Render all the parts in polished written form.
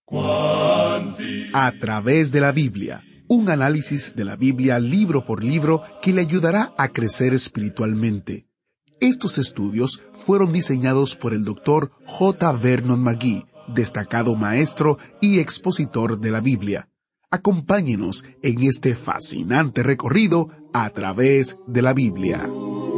A través de la Biblia, un análisis de la Biblia libro por libro que le ayudará a crecer espiritualmente. Estos estudios fueron diseñados por el Dr. J. Vernon McGee, destacado maestro y expositor de la Biblia. Acompáñenos en este fascinante recorrido a través de la Biblia.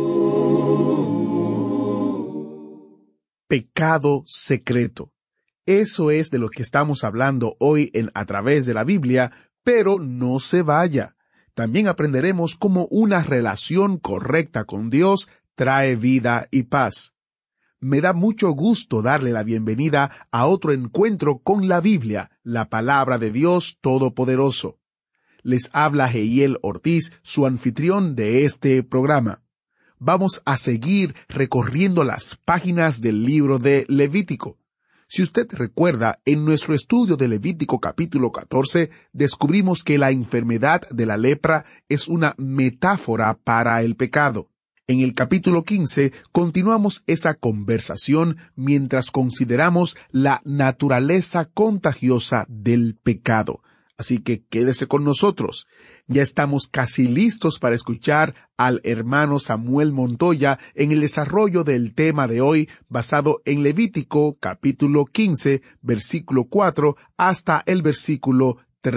Pecado secreto. Eso es de lo que estamos hablando hoy en A través de la Biblia, pero no se vaya. También aprenderemos cómo una relación correcta con Dios trae vida y paz. Me da mucho gusto darle la bienvenida a otro encuentro con la Biblia, la palabra de Dios Todopoderoso. Les habla Jehiel Ortiz, su anfitrión de este programa. Vamos a seguir recorriendo las páginas del libro de Levítico. Si usted recuerda, en nuestro estudio de Levítico capítulo 14, descubrimos que la enfermedad de la lepra es una metáfora para el pecado. En el capítulo 15 continuamos esa conversación mientras consideramos la naturaleza contagiosa del pecado. Así que quédese con nosotros. Ya estamos casi listos para escuchar al hermano Samuel Montoya en el desarrollo del tema de hoy basado en Levítico capítulo 15, versículo 4 hasta el versículo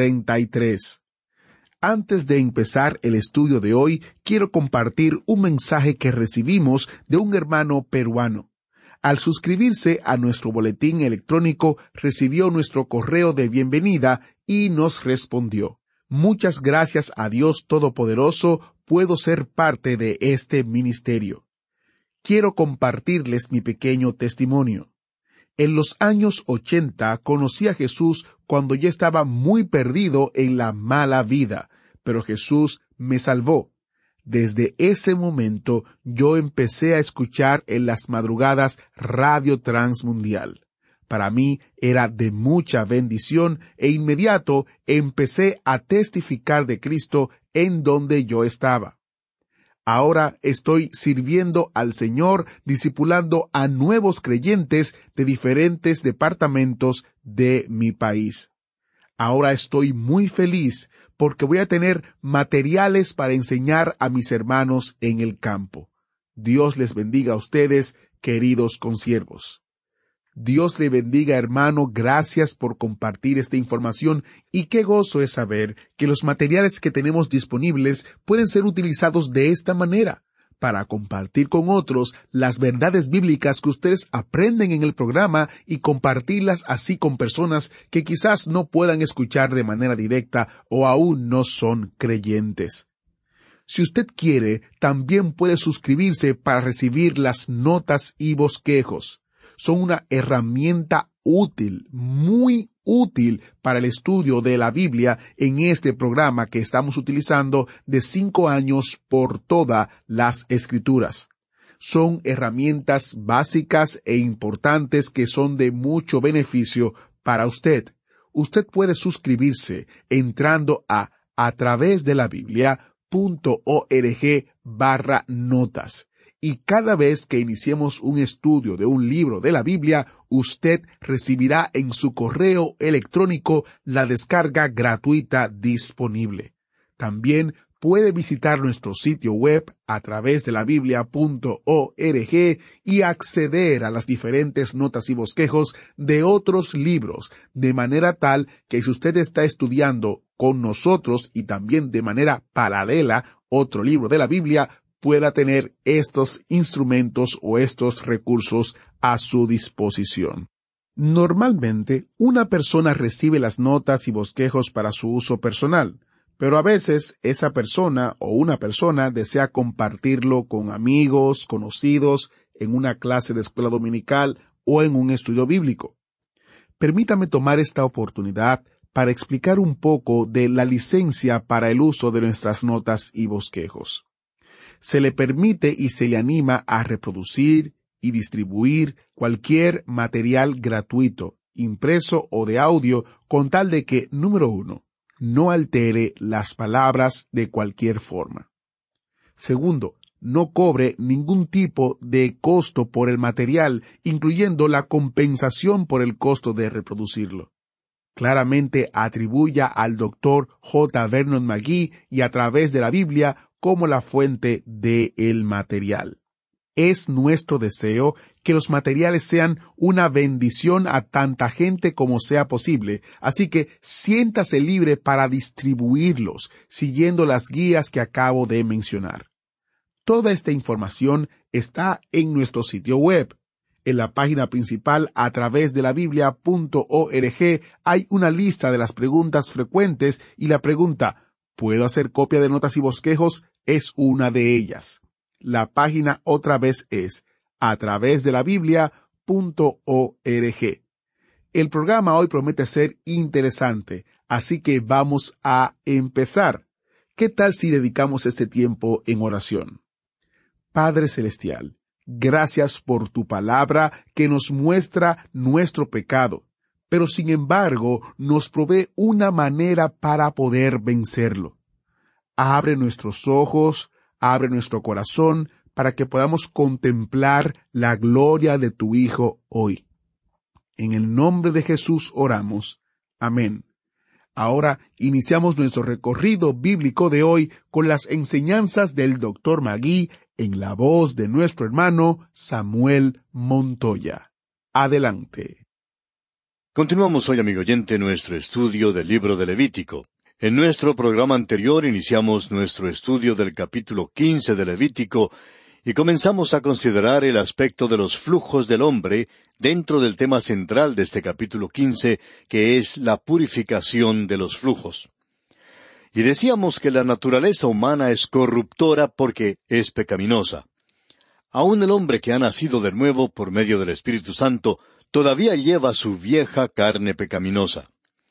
33. Antes de empezar el estudio de hoy, quiero compartir un mensaje que recibimos de un hermano peruano. Al suscribirse a nuestro boletín electrónico, recibió nuestro correo de bienvenida y nos respondió: muchas gracias a Dios Todopoderoso, puedo ser parte de este ministerio. Quiero compartirles mi pequeño testimonio. En los años 80 conocí a Jesús cuando ya estaba muy perdido en la mala vida, pero Jesús me salvó. Desde ese momento yo empecé a escuchar en las madrugadas Radio Transmundial. Para mí era de mucha bendición e inmediato empecé a testificar de Cristo en donde yo estaba. Ahora estoy sirviendo al Señor, discipulando a nuevos creyentes de diferentes departamentos de mi país. Ahora estoy muy feliz porque voy a tener materiales para enseñar a mis hermanos en el campo. Dios les bendiga a ustedes, queridos consiervos. Dios le bendiga, hermano, gracias por compartir esta información y qué gozo es saber que los materiales que tenemos disponibles pueden ser utilizados de esta manera, para compartir con otros las verdades bíblicas que ustedes aprenden en el programa y compartirlas así con personas que quizás no puedan escuchar de manera directa o aún no son creyentes. Si usted quiere, también puede suscribirse para recibir las notas y bosquejos. Son una herramienta útil, muy útil para el estudio de la Biblia en este programa que estamos utilizando de 5 años por todas las Escrituras. Son herramientas básicas e importantes que son de mucho beneficio para usted. Usted puede suscribirse entrando a través de la Biblia.org/notas. Y cada vez que iniciemos un estudio de un libro de la Biblia, usted recibirá en su correo electrónico la descarga gratuita disponible. También puede visitar nuestro sitio web a través de la Biblia.org y acceder a las diferentes notas y bosquejos de otros libros, de manera tal que si usted está estudiando con nosotros y también de manera paralela otro libro de la Biblia, pueda tener estos instrumentos o estos recursos a su disposición. Normalmente, una persona recibe las notas y bosquejos para su uso personal, pero a veces esa persona o una persona desea compartirlo con amigos, conocidos, en una clase de escuela dominical o en un estudio bíblico. Permítame tomar esta oportunidad para explicar un poco de la licencia para el uso de nuestras notas y bosquejos. Se le permite y se le anima a reproducir y distribuir cualquier material gratuito, impreso o de audio, con tal de que, número 1, no altere las palabras de cualquier forma. Segundo, no cobre ningún tipo de costo por el material, incluyendo la compensación por el costo de reproducirlo. claramente atribuya al Dr. J. Vernon McGee y a través de la Biblia como la fuente del material. Es nuestro deseo que los materiales sean una bendición a tanta gente como sea posible, así que siéntase libre para distribuirlos, siguiendo las guías que acabo de mencionar. Toda esta información está en nuestro sitio web. En la página principal a través de la Biblia.org hay una lista de las preguntas frecuentes y la pregunta ¿puedo hacer copia de notas y bosquejos? Es una de ellas. La página otra vez es a través de la Biblia.org. El programa hoy promete ser interesante, así que vamos a empezar. ¿Qué tal si dedicamos este tiempo en oración? Padre Celestial, gracias por tu palabra que nos muestra nuestro pecado, pero sin embargo nos provee una manera para poder vencerlo. Abre nuestros ojos, abre nuestro corazón para que podamos contemplar la gloria de tu Hijo hoy. En el nombre de Jesús oramos. Amén. Ahora iniciamos nuestro recorrido bíblico de hoy con las enseñanzas del Dr. McGee en la voz de nuestro hermano Samuel Montoya. Adelante. Continuamos hoy, amigo oyente, nuestro estudio del libro de Levítico. En nuestro programa anterior iniciamos nuestro estudio del capítulo 15 de Levítico y comenzamos a considerar el aspecto de los flujos del hombre dentro del tema central de este capítulo 15, que es la purificación de los flujos. Y decíamos que la naturaleza humana es corruptora porque es pecaminosa. Aún el hombre que ha nacido de nuevo por medio del Espíritu Santo todavía lleva su vieja carne pecaminosa.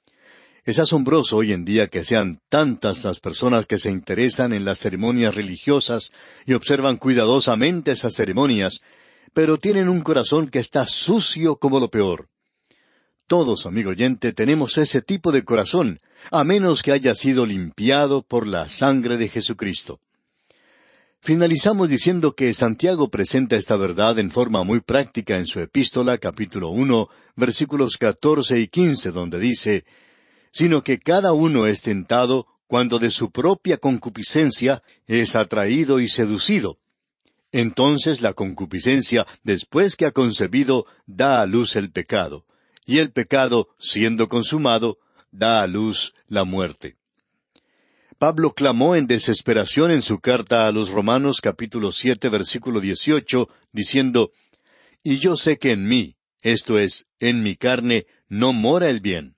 Es asombroso hoy en día que sean tantas las personas que se interesan en las ceremonias religiosas y observan cuidadosamente esas ceremonias, pero tienen un corazón que está sucio como lo peor. Todos, amigo oyente, tenemos ese tipo de corazón, a menos que haya sido limpiado por la sangre de Jesucristo. Finalizamos diciendo que Santiago presenta esta verdad en forma muy práctica en su epístola, capítulo 1, versículos 14 y 15, donde dice: sino que cada uno es tentado cuando de su propia concupiscencia es atraído y seducido. Entonces la concupiscencia, después que ha concebido, da a luz el pecado, y el pecado, siendo consumado, da a luz la muerte. Pablo clamó en desesperación en su carta a los Romanos capítulo 7, versículo 18, diciendo: y yo sé que en mí, esto es, en mi carne, no mora el bien.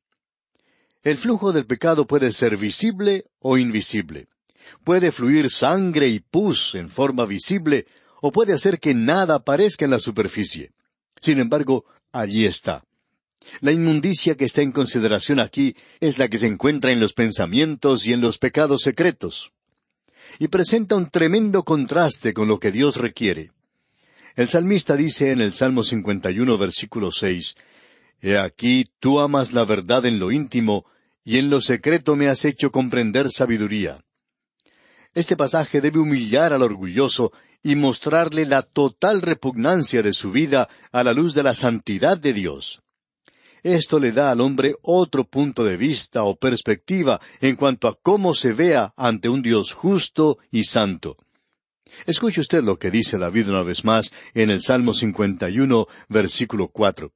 El flujo del pecado puede ser visible o invisible. Puede fluir sangre y pus en forma visible, o puede hacer que nada aparezca en la superficie. Sin embargo, allí está. La inmundicia que está en consideración aquí es la que se encuentra en los pensamientos y en los pecados secretos. Y presenta un tremendo contraste con lo que Dios requiere. El salmista dice en el Salmo 51, versículo 6, He aquí, tú amas la verdad en lo íntimo, y en lo secreto me has hecho comprender sabiduría. Este pasaje debe humillar al orgulloso y mostrarle la total repugnancia de su vida a la luz de la santidad de Dios. Esto le da al hombre otro punto de vista o perspectiva en cuanto a cómo se vea ante un Dios justo y santo. Escuche usted lo que dice David una vez más en el Salmo 51, versículo 4.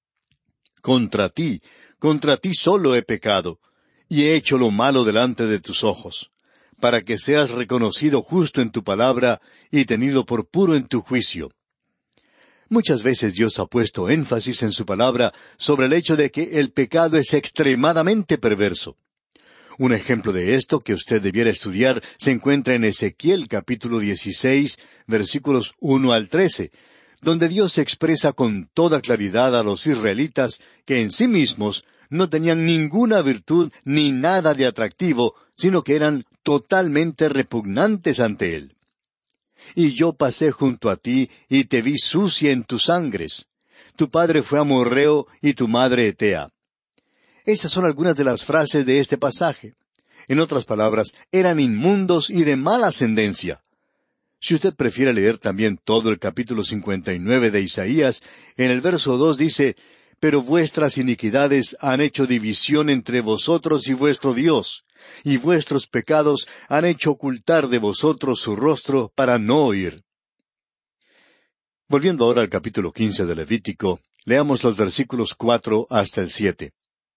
Contra ti solo he pecado, y he hecho lo malo delante de tus ojos, para que seas reconocido justo en tu palabra y tenido por puro en tu juicio. Muchas veces Dios ha puesto énfasis en su palabra sobre el hecho de que el pecado es extremadamente perverso. Un ejemplo de esto que usted debiera estudiar se encuentra en Ezequiel capítulo 16, versículos 1 al 13, donde Dios expresa con toda claridad a los israelitas que en sí mismos no tenían ninguna virtud ni nada de atractivo, sino que eran totalmente repugnantes ante Él. Y yo pasé junto a ti, y te vi sucia en tus sangres. Tu padre fue amorreo, y tu madre hetea. Esas son algunas de las frases de este pasaje. En otras palabras, eran inmundos y de mala ascendencia. Si usted prefiere leer también todo el capítulo 59 de Isaías, en el verso 2 dice: Pero vuestras iniquidades han hecho división entre vosotros y vuestro Dios, y vuestros pecados han hecho ocultar de vosotros su rostro para no oír. Volviendo ahora al capítulo 15 de Levítico, leamos los versículos 4 hasta el 7.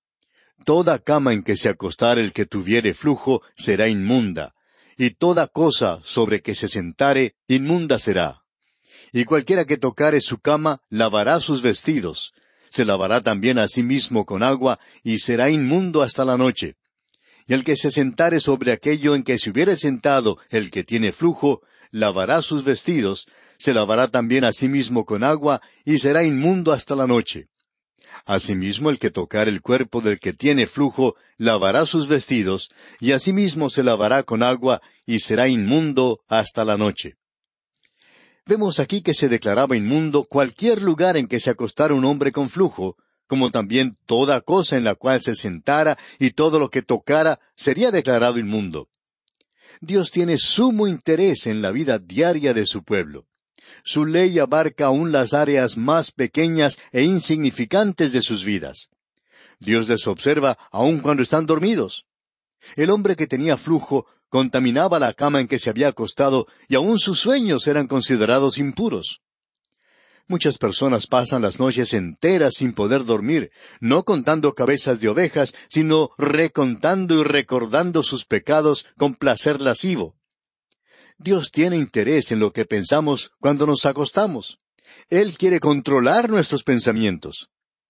Toda cama en que se acostare el que tuviere flujo será inmunda, y toda cosa sobre que se sentare inmunda será. Y cualquiera que tocare su cama lavará sus vestidos, se lavará también a sí mismo con agua, y será inmundo hasta la noche. Y el que se sentare sobre aquello en que se hubiere sentado el que tiene flujo, lavará sus vestidos, se lavará también a sí mismo con agua, y será inmundo hasta la noche. Asimismo el que tocare el cuerpo del que tiene flujo, lavará sus vestidos, y asimismo se lavará con agua, y será inmundo hasta la noche. Vemos aquí que se declaraba inmundo cualquier lugar en que se acostara un hombre con flujo, como también toda cosa en la cual se sentara y todo lo que tocara sería declarado inmundo. Dios tiene sumo interés en la vida diaria de su pueblo. Su ley abarca aún las áreas más pequeñas e insignificantes de sus vidas. Dios les observa aun cuando están dormidos. El hombre que tenía flujo contaminaba la cama en que se había acostado y aun sus sueños eran considerados impuros. Muchas personas pasan las noches enteras sin poder dormir, no contando cabezas de ovejas, sino recontando y recordando sus pecados con placer lascivo. Dios tiene interés en lo que pensamos cuando nos acostamos. Él quiere controlar nuestros pensamientos.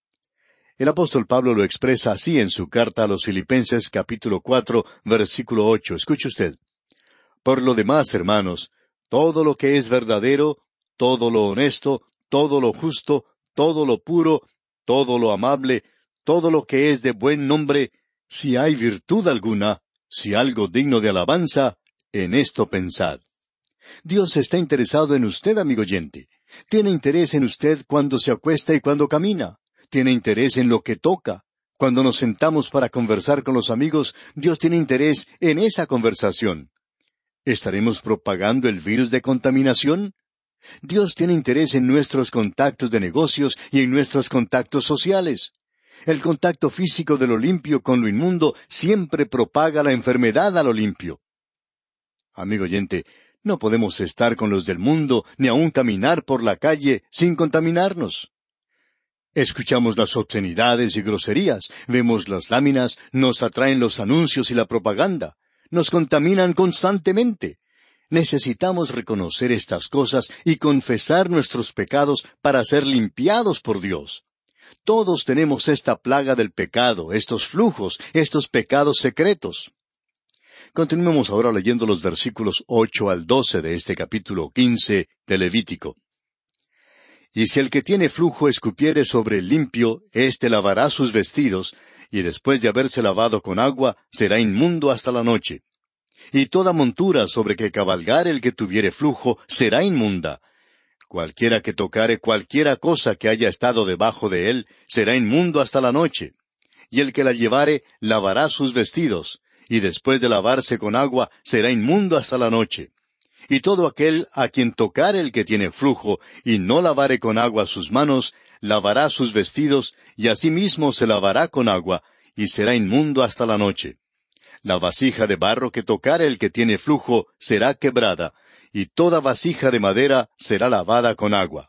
El apóstol Pablo lo expresa así en su carta a los Filipenses capítulo 4, versículo 8. Escuche usted. Por lo demás, hermanos, todo lo que es verdadero, todo lo honesto, todo lo justo, todo lo puro, todo lo amable, todo lo que es de buen nombre, si hay virtud alguna, si algo digno de alabanza, en esto pensad. Dios está interesado en usted, amigo oyente. Tiene interés en usted cuando se acuesta y cuando camina. Tiene interés en lo que toca. Cuando nos sentamos para conversar con los amigos, Dios tiene interés en esa conversación. ¿Estaremos propagando el virus de contaminación? Dios tiene interés en nuestros contactos de negocios y en nuestros contactos sociales. El contacto físico de lo limpio con lo inmundo siempre propaga la enfermedad a lo limpio. Amigo oyente, no podemos estar con los del mundo ni aun caminar por la calle sin contaminarnos. Escuchamos las obscenidades y groserías, vemos las láminas, nos atraen los anuncios y la propaganda, nos contaminan constantemente. Necesitamos reconocer estas cosas y confesar nuestros pecados para ser limpiados por Dios. Todos tenemos esta plaga del pecado, estos flujos, estos pecados secretos. Continuemos ahora leyendo los versículos 8 al 12 de este capítulo 15 de Levítico. Y si el que tiene flujo escupiere sobre el limpio, éste lavará sus vestidos, y después de haberse lavado con agua, será inmundo hasta la noche. Y toda montura sobre que cabalgare el que tuviere flujo será inmunda. Cualquiera que tocare cualquiera cosa que haya estado debajo de él, será inmundo hasta la noche. Y el que la llevare, lavará sus vestidos, y después de lavarse con agua, será inmundo hasta la noche. Y todo aquel a quien tocare el que tiene flujo, y no lavare con agua sus manos, lavará sus vestidos, y asimismo se lavará con agua, y será inmundo hasta la noche. La vasija de barro que tocare el que tiene flujo será quebrada, y toda vasija de madera será lavada con agua.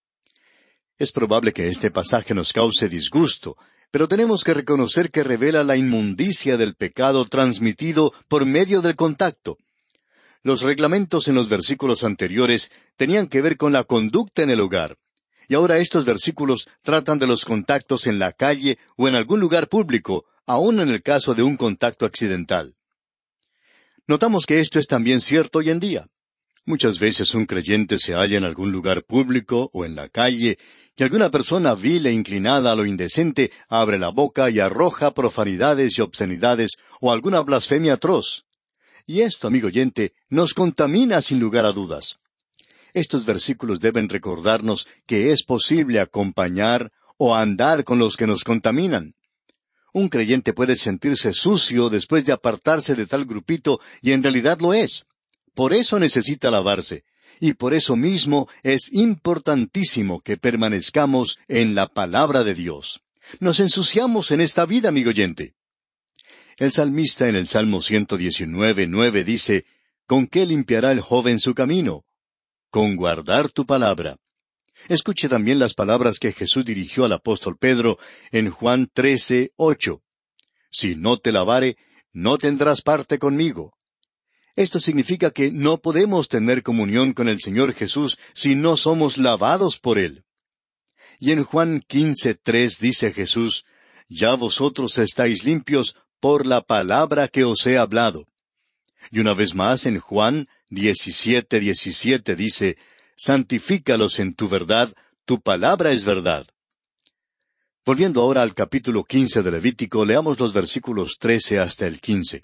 Es probable que este pasaje nos cause disgusto, pero tenemos que reconocer que revela la inmundicia del pecado transmitido por medio del contacto. Los reglamentos en los versículos anteriores tenían que ver con la conducta en el hogar, y ahora estos versículos tratan de los contactos en la calle o en algún lugar público, aun en el caso de un contacto accidental. Notamos que esto es también cierto hoy en día. Muchas veces un creyente se halla en algún lugar público o en la calle, y alguna persona vil e inclinada a lo indecente abre la boca y arroja profanidades y obscenidades o alguna blasfemia atroz. Y esto, amigo oyente, nos contamina sin lugar a dudas. Estos versículos deben recordarnos que es posible acompañar o andar con los que nos contaminan. Un creyente puede sentirse sucio después de apartarse de tal grupito y en realidad lo es. Por eso necesita lavarse. Y por eso mismo es importantísimo que permanezcamos en la palabra de Dios. Nos ensuciamos en esta vida, amigo oyente. El salmista en el Salmo 119:9 dice, ¿con qué limpiará el joven su camino? Con guardar tu palabra. Escuche también las palabras que Jesús dirigió al apóstol Pedro en Juan 13:8. Si no te lavare, no tendrás parte conmigo. Esto significa que no podemos tener comunión con el Señor Jesús si no somos lavados por Él. Y en Juan 15:3 dice Jesús, ya vosotros estáis limpios por la palabra que os he hablado. Y una vez más en Juan 17:17 dice, santifícalos en tu verdad, tu palabra es verdad. Volviendo ahora al capítulo 15 de Levítico, leamos los versículos 13 hasta el 15.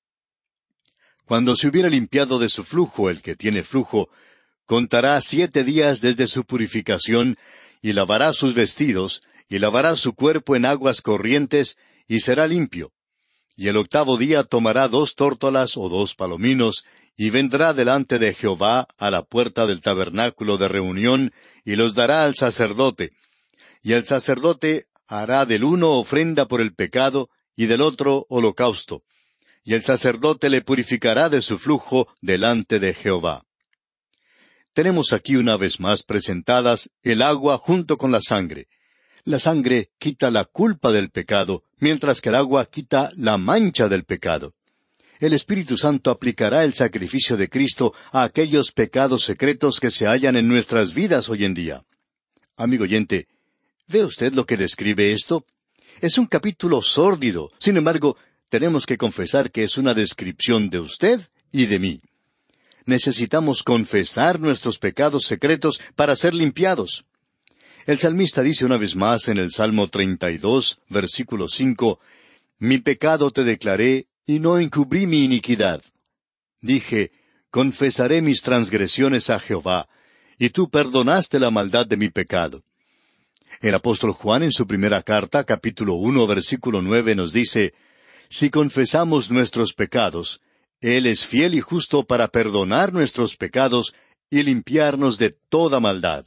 Cuando se hubiera limpiado de su flujo el que tiene flujo, contará 7 días desde su purificación, y lavará sus vestidos, y lavará su cuerpo en aguas corrientes, y será limpio. Y el 8º día tomará 2 tórtolas o 2 palominos, y vendrá delante de Jehová a la puerta del tabernáculo de reunión, y los dará al sacerdote. Y el sacerdote hará del uno ofrenda por el pecado, y del otro holocausto. Y el sacerdote le purificará de su flujo delante de Jehová. Tenemos aquí una vez más presentadas el agua junto con la sangre. La sangre quita la culpa del pecado, mientras que el agua quita la mancha del pecado. El Espíritu Santo aplicará el sacrificio de Cristo a aquellos pecados secretos que se hallan en nuestras vidas hoy en día. Amigo oyente, ¿ve usted lo que describe esto? Es un capítulo sórdido. Sin embargo, tenemos que confesar que es una descripción de usted y de mí. Necesitamos confesar nuestros pecados secretos para ser limpiados. El salmista dice una vez más en el Salmo 32, versículo 5, mi pecado te declaré, y no encubrí mi iniquidad. Dije, confesaré mis transgresiones a Jehová, y tú perdonaste la maldad de mi pecado. El apóstol Juan en su primera carta, capítulo 1, versículo 9, nos dice, si confesamos nuestros pecados, Él es fiel y justo para perdonar nuestros pecados y limpiarnos de toda maldad.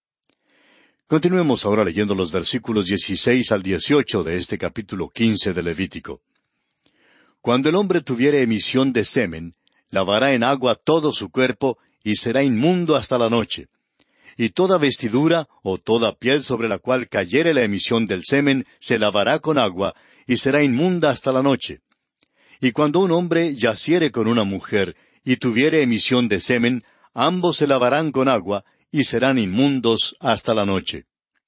Continuemos ahora leyendo los versículos 16 al 18 de este capítulo 15 de Levítico. Cuando el hombre tuviere emisión de semen, lavará en agua todo su cuerpo, y será inmundo hasta la noche. Y toda vestidura o toda piel sobre la cual cayere la emisión del semen, se lavará con agua, y será inmunda hasta la noche. Y cuando un hombre yaciere con una mujer, y tuviere emisión de semen, ambos se lavarán con agua, y serán inmundos hasta la noche.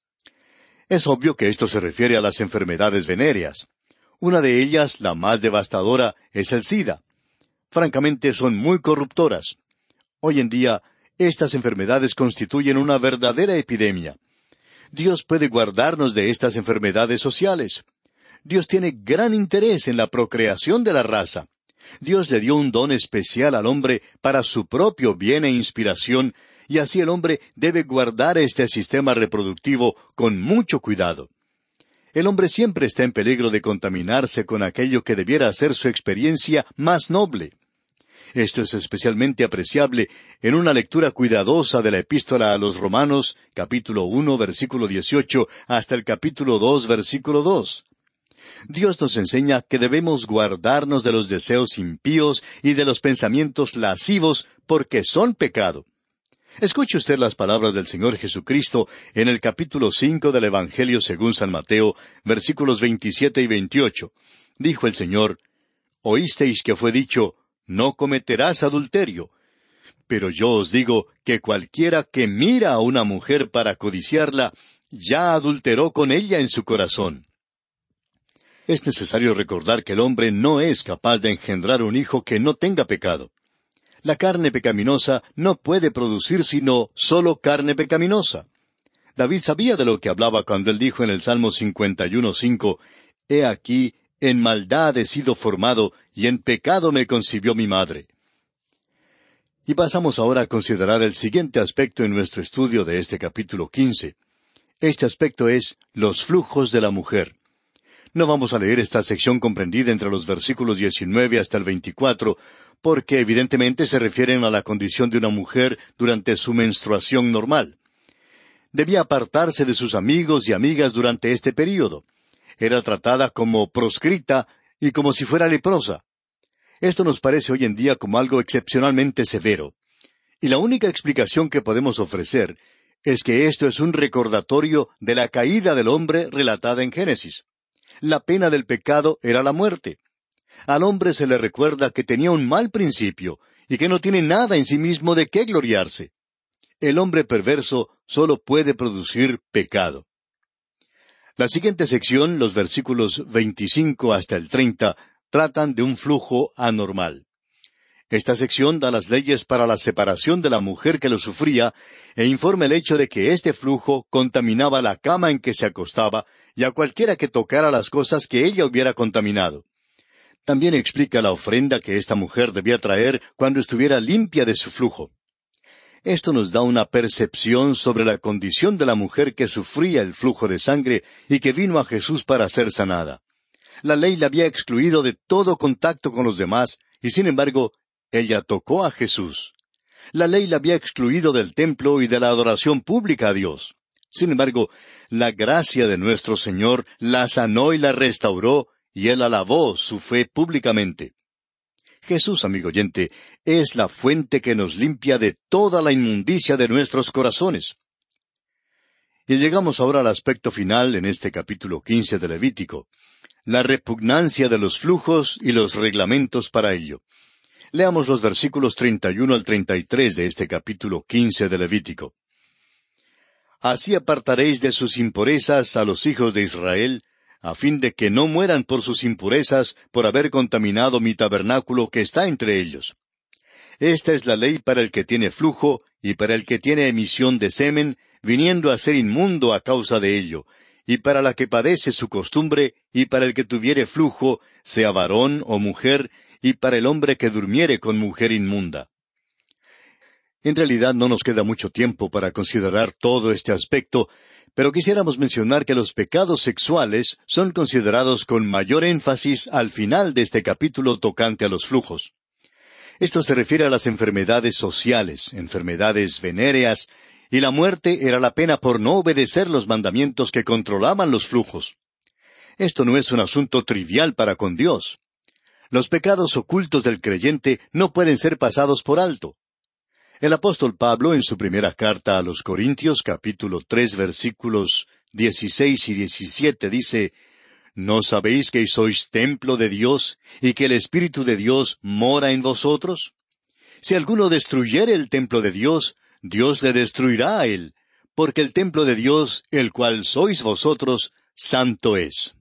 Es obvio que esto se refiere a las enfermedades venéreas. Una de ellas, la más devastadora, es el SIDA. Francamente, son muy corruptoras. Hoy en día, estas enfermedades constituyen una verdadera epidemia. Dios puede guardarnos de estas enfermedades sociales. Dios tiene gran interés en la procreación de la raza. Dios le dio un don especial al hombre para su propio bien e inspiración, y así el hombre debe guardar este sistema reproductivo con mucho cuidado. El hombre siempre está en peligro de contaminarse con aquello que debiera ser su experiencia más noble. Esto es especialmente apreciable en una lectura cuidadosa de la Epístola a los Romanos, capítulo 1, versículo 18, hasta el capítulo 2, versículo 2. Dios nos enseña que debemos guardarnos de los deseos impíos y de los pensamientos lascivos, porque son pecado. Escuche usted las palabras del Señor Jesucristo en el capítulo 5 del Evangelio según San Mateo, versículos 27 y 28. Dijo el Señor, oísteis que fue dicho, no cometerás adulterio. Pero yo os digo que cualquiera que mira a una mujer para codiciarla, ya adulteró con ella en su corazón. Es necesario recordar que el hombre no es capaz de engendrar un hijo que no tenga pecado. La carne pecaminosa no puede producir sino solo carne pecaminosa. David sabía de lo que hablaba cuando él dijo en el Salmo 51:5, He aquí, en maldad he sido formado, y en pecado me concibió mi madre. Y pasamos ahora a considerar el siguiente aspecto en nuestro estudio de este capítulo 15. Este aspecto es los flujos de la mujer. No vamos a leer esta sección comprendida entre los versículos 19 hasta el 24, porque evidentemente se refieren a la condición de una mujer durante su menstruación normal. Debía apartarse de sus amigos y amigas durante este período. Era tratada como proscrita y como si fuera leprosa. Esto nos parece hoy en día como algo excepcionalmente severo. Y la única explicación que podemos ofrecer es que esto es un recordatorio de la caída del hombre relatada en Génesis. La pena del pecado era la muerte. Al hombre se le recuerda que tenía un mal principio y que no tiene nada en sí mismo de qué gloriarse. El hombre perverso solo puede producir pecado. La siguiente sección, los versículos 25 hasta el 30, tratan de un flujo anormal. Esta sección da las leyes para la separación de la mujer que lo sufría e informa el hecho de que este flujo contaminaba la cama en que se acostaba y a cualquiera que tocara las cosas que ella hubiera contaminado. También explica la ofrenda que esta mujer debía traer cuando estuviera limpia de su flujo. Esto nos da una percepción sobre la condición de la mujer que sufría el flujo de sangre y que vino a Jesús para ser sanada. La ley la había excluido de todo contacto con los demás y sin embargo, ella tocó a Jesús. La ley la había excluido del templo y de la adoración pública a Dios. Sin embargo, la gracia de nuestro Señor la sanó y la restauró, y Él alabó su fe públicamente. Jesús, amigo oyente, es la fuente que nos limpia de toda la inmundicia de nuestros corazones. Y llegamos ahora al aspecto final en este capítulo 15 de Levítico, la repugnancia de los flujos y los reglamentos para ello. Leamos los versículos 31 al 33 de este capítulo 15 de Levítico. Así apartaréis de sus impurezas a los hijos de Israel, a fin de que no mueran por sus impurezas por haber contaminado mi tabernáculo que está entre ellos. Esta es la ley para el que tiene flujo y para el que tiene emisión de semen, viniendo a ser inmundo a causa de ello, y para la que padece su costumbre, y para el que tuviere flujo, sea varón o mujer, y para el hombre que durmiere con mujer inmunda. En realidad no nos queda mucho tiempo para considerar todo este aspecto, pero quisiéramos mencionar que los pecados sexuales son considerados con mayor énfasis al final de este capítulo tocante a los flujos. Esto se refiere a las enfermedades sociales, enfermedades venéreas, y la muerte era la pena por no obedecer los mandamientos que controlaban los flujos. Esto no es un asunto trivial para con Dios. Los pecados ocultos del creyente no pueden ser pasados por alto. El apóstol Pablo, en su primera carta a los Corintios, capítulo 3, versículos 16 y 17, dice, ¿No sabéis que sois templo de Dios, y que el Espíritu de Dios mora en vosotros? Si alguno destruyere el templo de Dios, Dios le destruirá a él, porque el templo de Dios, el cual sois vosotros, santo es.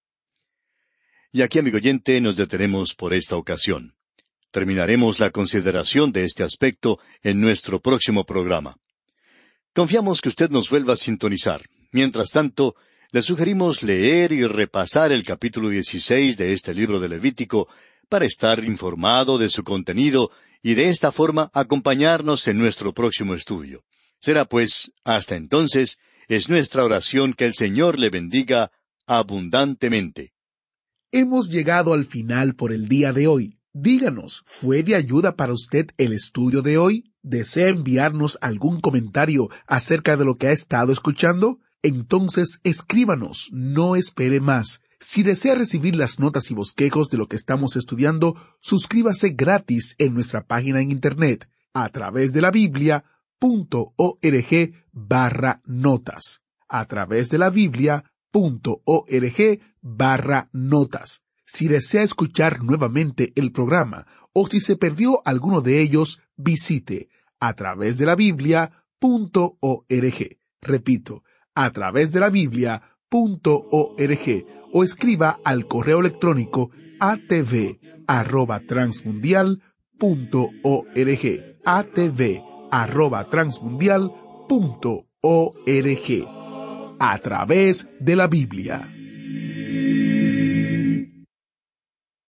Y aquí, amigo oyente, nos detenemos por esta ocasión. Terminaremos la consideración de este aspecto en nuestro próximo programa. Confiamos que usted nos vuelva a sintonizar. Mientras tanto, le sugerimos leer y repasar el capítulo 16 de este libro de Levítico para estar informado de su contenido y de esta forma acompañarnos en nuestro próximo estudio. Será pues, hasta entonces, es nuestra oración que el Señor le bendiga abundantemente. Hemos llegado al final por el día de hoy. Díganos, ¿fue de ayuda para usted el estudio de hoy? ¿Desea enviarnos algún comentario acerca de lo que ha estado escuchando? Entonces escríbanos, no espere más. Si desea recibir las notas y bosquejos de lo que estamos estudiando, suscríbase gratis en nuestra página en internet a través de la Biblia.org/notas. A través de la Biblia.org/notas. Si desea escuchar nuevamente el programa o si se perdió alguno de ellos, visite a través de la Biblia.org. Repito, a través de la Biblia.org o escriba al correo electrónico atv@transmundial.org. atv@transmundial.org. A través de la Biblia.